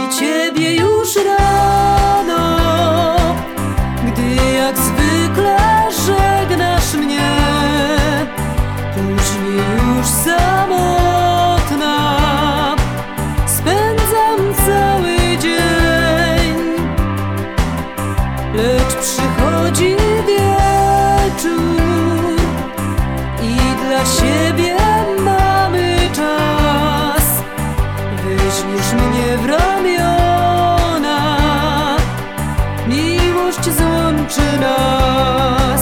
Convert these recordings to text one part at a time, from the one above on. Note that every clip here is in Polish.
Ciebie już rano, gdy jak zwykle żegnasz mnie, później już samotna spędzam cały dzień, lecz przychodzi wieczór i dla siebie mamy czas. Weźmiesz mnie w ramiona, miłość złączy nas.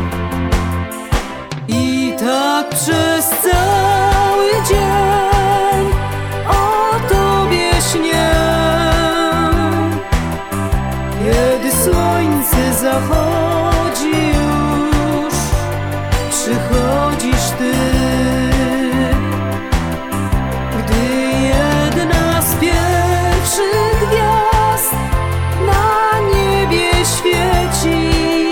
I tak przez cały dzień o Tobie śnię. Kiedy słońce zachodzi już, przychodzisz Ty. Gwiazd na niebie świeci,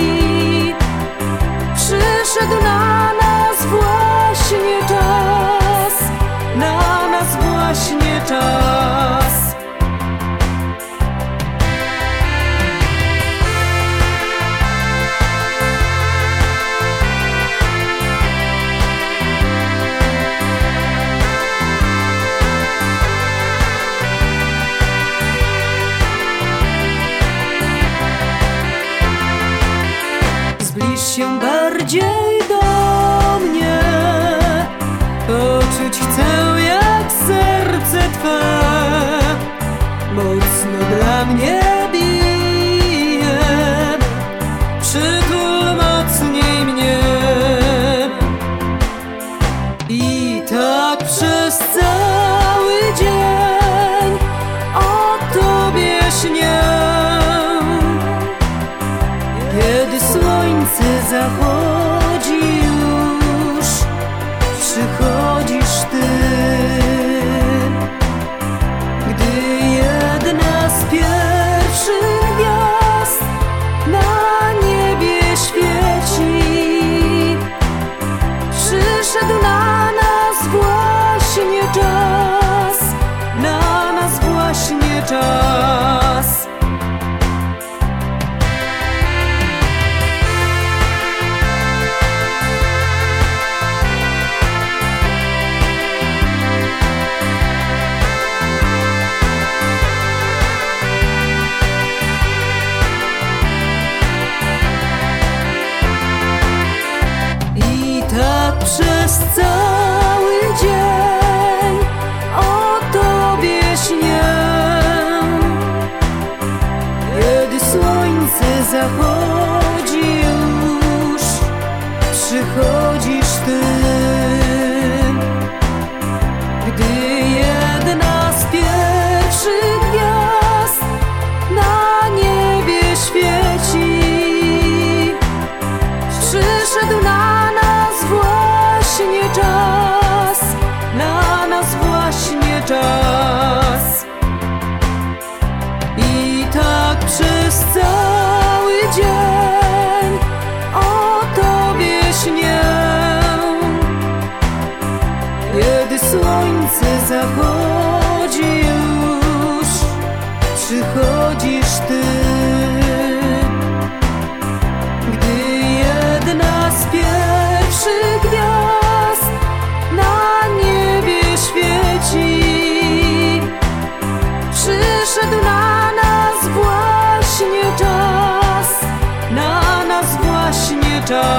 przyszedł na nas właśnie czas, na nas właśnie czas. Zbliż się bardziej do mnie, poczuć chcę jak serce Twe mocno dla mnie bije. Przytul mocniej mnie. I tak przez cały dzień o Tobie śnię. Kiedy słońce zachodzi już, przychodzisz Ty. Gdy jedna z pierwszych gwiazd na niebie świeci, przyszedł na nas właśnie czas, na nas właśnie czas. Przez cały dzień o Tobie śnię. Kiedy słońce zachodzi już, przychodzisz Ty. Gdy jedna z pierwszych gwiazd na niebie świeci, przyszedł na nas właśnie czas, na nas właśnie czas. I tak przez cały dzień o Tobie śnię. Kiedy słońce zachodzi już, przychodzisz Ty. Gdy jedna z pierwszych gwiazd na niebie świeci, przyszedł na nas właśnie czas, na nas właśnie czas.